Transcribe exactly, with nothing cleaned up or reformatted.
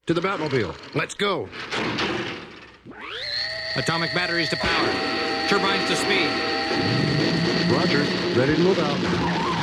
To the Batmobile. Let's go. Atomic batteries to power. Turbines to speed. Roger. Ready to move out.